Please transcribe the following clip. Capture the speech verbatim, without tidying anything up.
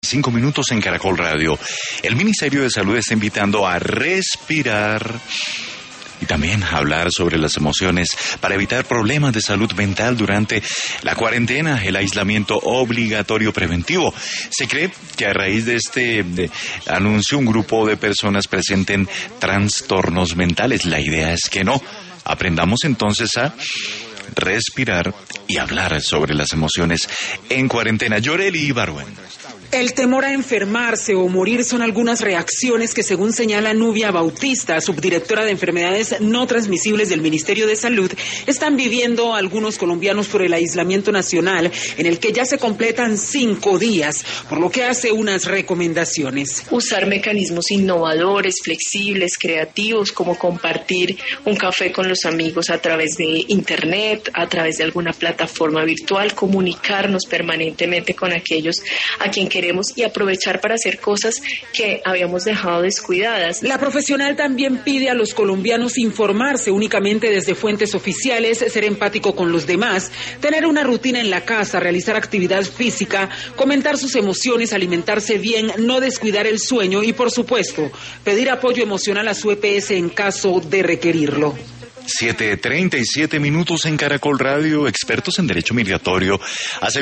Cinco minutos en Caracol Radio. El Ministerio de Salud está invitando a respirar y también a hablar sobre las emociones para evitar problemas de salud mental durante la cuarentena, el aislamiento obligatorio preventivo. Se cree que a raíz de este de, anuncio un grupo de personas presenten trastornos mentales. La idea es que no. Aprendamos entonces a respirar y hablar sobre las emociones en cuarentena. Yoreli Ibarwen. El temor a enfermarse o morir son algunas reacciones que, según señala Nubia Bautista, subdirectora de enfermedades no transmisibles del Ministerio de Salud, están viviendo algunos colombianos por el aislamiento nacional, en el que ya se completan cinco días, por lo que hace unas recomendaciones. Usar mecanismos innovadores, flexibles, creativos, como compartir un café con los amigos a través de internet, a través de alguna plataforma virtual, comunicarnos permanentemente con aquellos a quien queremos y aprovechar para hacer cosas que habíamos dejado descuidadas. La profesional también pide a los colombianos informarse únicamente desde fuentes oficiales, ser empático con los demás, tener una rutina en la casa, realizar actividad física, comentar sus emociones, alimentarse bien, no descuidar el sueño y, por supuesto, pedir apoyo emocional a su E P S en caso de requerirlo. siete treinta y siete minutos en Caracol Radio. Expertos en derecho migratorio hacen